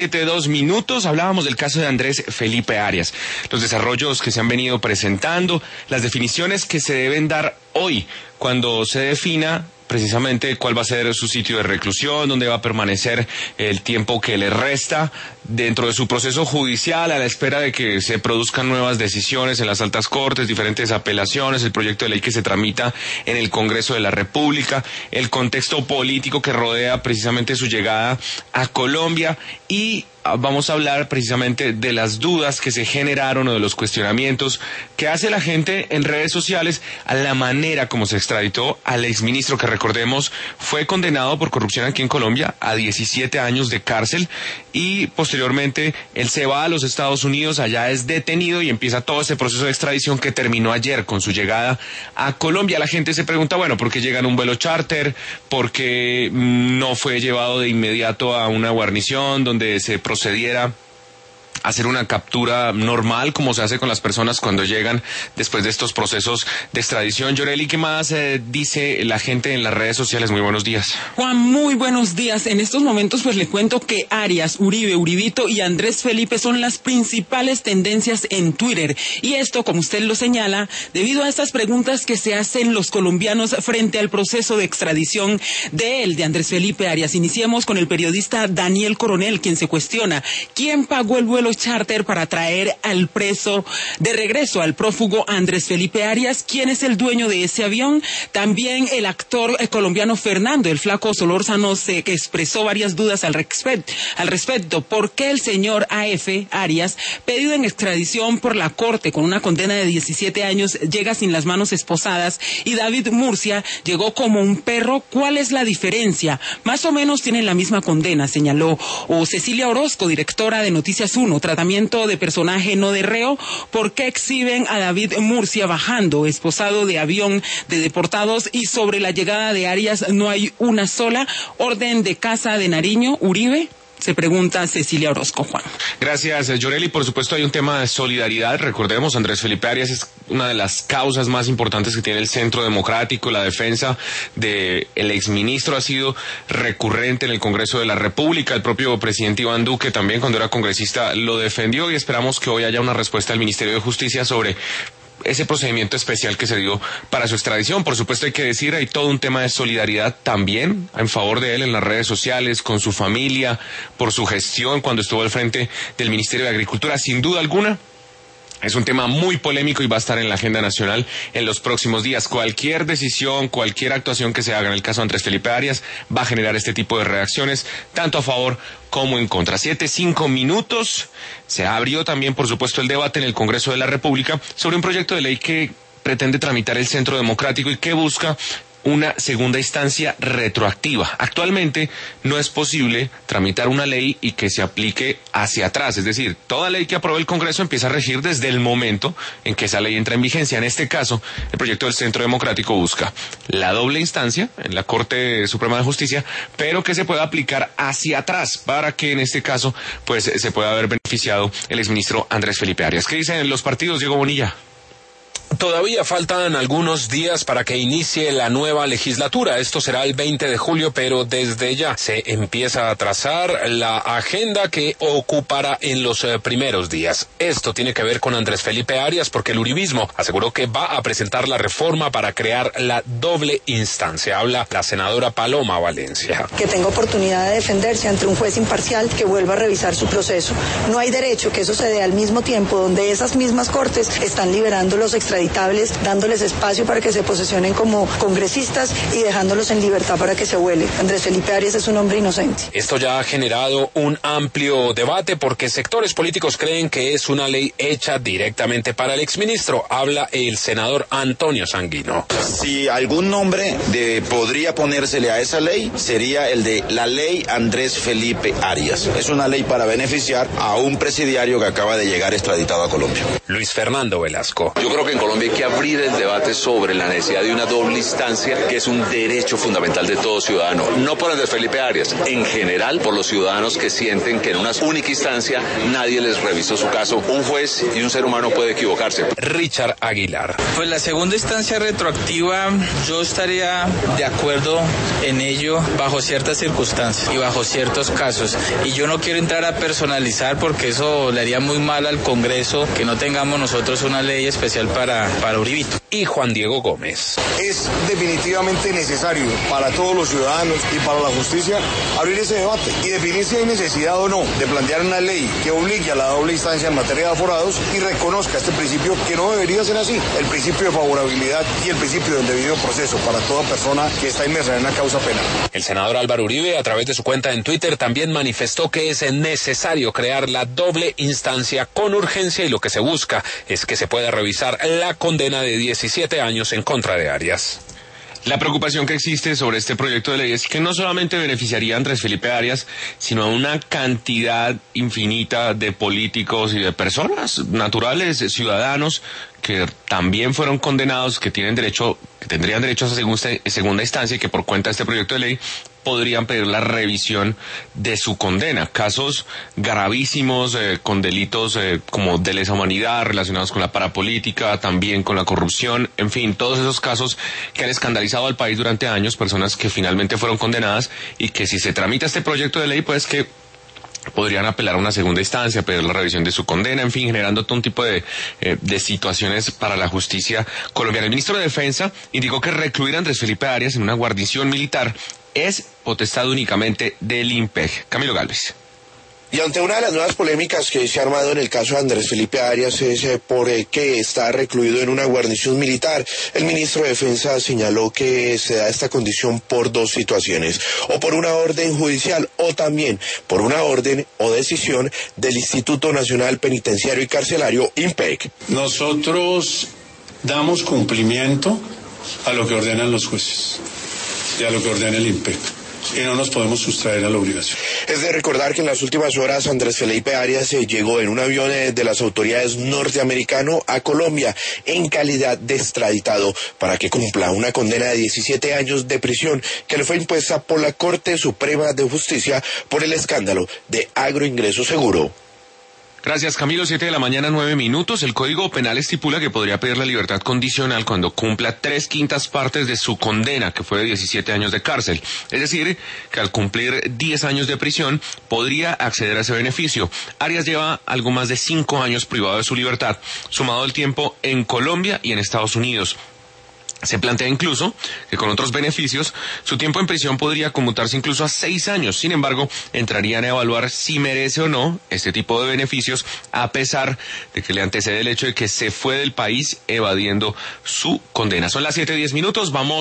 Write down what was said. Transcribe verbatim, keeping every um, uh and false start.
De dos minutos, hablábamos del caso de Andrés Felipe Arias, los desarrollos que se han venido presentando, las definiciones que se deben dar hoy, cuando se defina precisamente cuál va a ser su sitio de reclusión, dónde va a permanecer el tiempo que le resta dentro de su proceso judicial, a la espera de que se produzcan nuevas decisiones en las altas cortes, diferentes apelaciones, el proyecto de ley que se tramita en el Congreso de la República, el contexto político que rodea precisamente su llegada a Colombia, y vamos a hablar precisamente de las dudas que se generaron o de los cuestionamientos que hace la gente en redes sociales a la manera como se extraditó al exministro, que recordemos fue condenado por corrupción aquí en Colombia a diecisiete años de cárcel, y posteriormente él se va a los Estados Unidos, allá es detenido y empieza todo ese proceso de extradición que terminó ayer con su llegada a Colombia. La gente se pregunta, bueno, ¿por qué llega en un vuelo charter? ¿Por qué no fue llevado de inmediato a una guarnición donde se procediera a hacer una captura normal, como se hace con las personas cuando llegan después de estos procesos de extradición? Yoreli, ¿qué más eh, dice la gente en las redes sociales? Muy buenos días. Juan, muy buenos días. En estos momentos pues le cuento que Arias, Uribe, Uribito y Andrés Felipe son las principales tendencias en Twitter. Y esto, como usted lo señala, debido a estas preguntas que se hacen los colombianos frente al proceso de extradición de él, de Andrés Felipe Arias. Iniciemos con el periodista Daniel Coronel, quien se cuestiona quién pagó el vuelo charter para traer al preso de regreso al prófugo Andrés Felipe Arias. ¿Quién es el dueño de ese avión? También el actor eh, colombiano Fernando el Flaco Solórzano se que expresó varias dudas al, respect, al respecto. ¿Por qué el señor A F Arias, pedido en extradición por la corte con una condena de diecisiete años, llega sin las manos esposadas, y David Murcia llegó como un perro? ¿Cuál es la diferencia? Más o menos tienen la misma condena, señaló. O Cecilia Orozco, directora de Noticias uno, tratamiento de personaje no de reo. ¿Por qué exhiben a David Murcia bajando esposado de avión de deportados, y sobre la llegada de Arias no hay una sola orden de casa de Nariño? Uribe, se pregunta Cecilia Orozco. Juan. Gracias, Yoreli. Por supuesto hay un tema de solidaridad. Recordemos, Andrés Felipe Arias es una de las causas más importantes que tiene el Centro Democrático. La defensa del exministro ha sido recurrente en el Congreso de la República. El propio presidente Iván Duque también, cuando era congresista, lo defendió, y esperamos que hoy haya una respuesta del Ministerio de Justicia sobre ese procedimiento especial que se dio para su extradición. Por supuesto, hay que decir, hay todo un tema de solidaridad también en favor de él en las redes sociales, con su familia, por su gestión cuando estuvo al frente del Ministerio de Agricultura. Sin duda alguna, es un tema muy polémico y va a estar en la agenda nacional en los próximos días. Cualquier decisión, cualquier actuación que se haga en el caso de Andrés Felipe Arias va a generar este tipo de reacciones, tanto a favor como en contra. Siete, cinco minutos. Se abrió también, por supuesto, el debate en el Congreso de la República sobre un proyecto de ley que pretende tramitar el Centro Democrático y que busca una segunda instancia retroactiva. Actualmente no es posible tramitar una ley y que se aplique hacia atrás, es decir, toda ley que apruebe el Congreso empieza a regir desde el momento en que esa ley entra en vigencia. En este caso, el proyecto del Centro Democrático busca la doble instancia en la Corte Suprema de Justicia, pero que se pueda aplicar hacia atrás para que en este caso pues se pueda haber beneficiado el exministro Andrés Felipe Arias. ¿Qué dicen los partidos, Diego Bonilla? Todavía faltan algunos días para que inicie la nueva legislatura. Esto será el veinte de julio, pero desde ya se empieza a trazar la agenda que ocupará en los eh, primeros días. Esto tiene que ver con Andrés Felipe Arias, porque el uribismo aseguró que va a presentar la reforma para crear la doble instancia. Habla la senadora Paloma Valencia. Que tenga oportunidad de defenderse ante un juez imparcial que vuelva a revisar su proceso. No hay derecho que eso se dé al mismo tiempo donde esas mismas cortes están liberando los extraditables, dándoles espacio para que se posesionen como congresistas y dejándolos en libertad para que se vuelen. Andrés Felipe Arias es un hombre inocente. Esto ya ha generado un amplio debate porque sectores políticos creen que es una ley hecha directamente para el exministro. Habla el senador Antonio Sanguino. Si algún nombre de, podría ponérsele a esa ley, sería el de la ley Andrés Felipe Arias. Es una ley para beneficiar a un presidiario que acaba de llegar extraditado a Colombia. Luis Fernando Velasco. Yo creo que en Colombia Colombia hay que abrir el debate sobre la necesidad de una doble instancia, que es un derecho fundamental de todo ciudadano, no por Andrés Felipe Arias, en general por los ciudadanos que sienten que en una única instancia nadie les revisó su caso. Un juez y un ser humano puede equivocarse. Richard Aguilar. Pues la segunda instancia retroactiva, yo estaría de acuerdo en ello bajo ciertas circunstancias y bajo ciertos casos. Y yo no quiero entrar a personalizar porque eso le haría muy mal al Congreso que no tengamos nosotros una ley especial para, para Uribito. Y Juan Diego Gómez. Es definitivamente necesario para todos los ciudadanos y para la justicia abrir ese debate y definir si hay necesidad o no de plantear una ley que obligue a la doble instancia en materia de aforados y reconozca este principio que no debería ser así, el principio de favorabilidad y el principio del debido proceso para toda persona que está inmersa en una causa penal. El senador Álvaro Uribe, a través de su cuenta en Twitter, también manifestó que es necesario crear la doble instancia con urgencia y lo que se busca es que se pueda revisar la condena de diecisiete años en contra de Arias. La preocupación que existe sobre este proyecto de ley es que no solamente beneficiaría a Andrés Felipe Arias, sino a una cantidad infinita de políticos y de personas naturales, ciudadanos, que también fueron condenados, que tienen derecho, que tendrían derecho a esa segunda, segunda instancia y que por cuenta de este proyecto de ley podrían pedir la revisión de su condena. Casos gravísimos eh, con delitos eh, como de lesa humanidad relacionados con la parapolítica, también con la corrupción, en fin, todos esos casos que han escandalizado al país durante años, personas que finalmente fueron condenadas y que si se tramita este proyecto de ley, pues que podrían apelar a una segunda instancia, pedir la revisión de su condena, en fin, generando todo un tipo de, eh, de situaciones para la justicia colombiana. El ministro de Defensa indicó que recluir a Andrés Felipe Arias en una guarnición militar es potestad únicamente del IMPEC. Camilo Gálvez. Y ante una de las nuevas polémicas que se ha armado en el caso de Andrés Felipe Arias es eh, por eh, que está recluido en una guarnición militar, el ministro de Defensa señaló que se da esta condición por dos situaciones, o por una orden judicial o también por una orden o decisión del Instituto Nacional Penitenciario y Carcelario, IMPEC. Nosotros damos cumplimiento a lo que ordenan los jueces y a lo que ordena el IMPEC. Y no nos podemos sustraer a la obligación. Es de recordar que en las últimas horas Andrés Felipe Arias eh, llegó en un avión eh, de las autoridades norteamericano a Colombia en calidad de extraditado para que cumpla una condena de diecisiete años de prisión que le fue impuesta por la Corte Suprema de Justicia por el escándalo de Agroingreso Seguro. Gracias, Camilo. Siete de la mañana, nueve minutos. El Código Penal estipula que podría pedir la libertad condicional cuando cumpla tres quintas partes de su condena, que fue de diecisiete años de cárcel. Es decir, que al cumplir diez años de prisión, podría acceder a ese beneficio. Arias lleva algo más de cinco años privado de su libertad, sumado el tiempo en Colombia y en Estados Unidos. Se plantea incluso que con otros beneficios su tiempo en prisión podría conmutarse incluso a seis años. Sin embargo, entrarían a evaluar si merece o no este tipo de beneficios, a pesar de que le antecede el hecho de que se fue del país evadiendo su condena. Son las siete diez minutos, vamos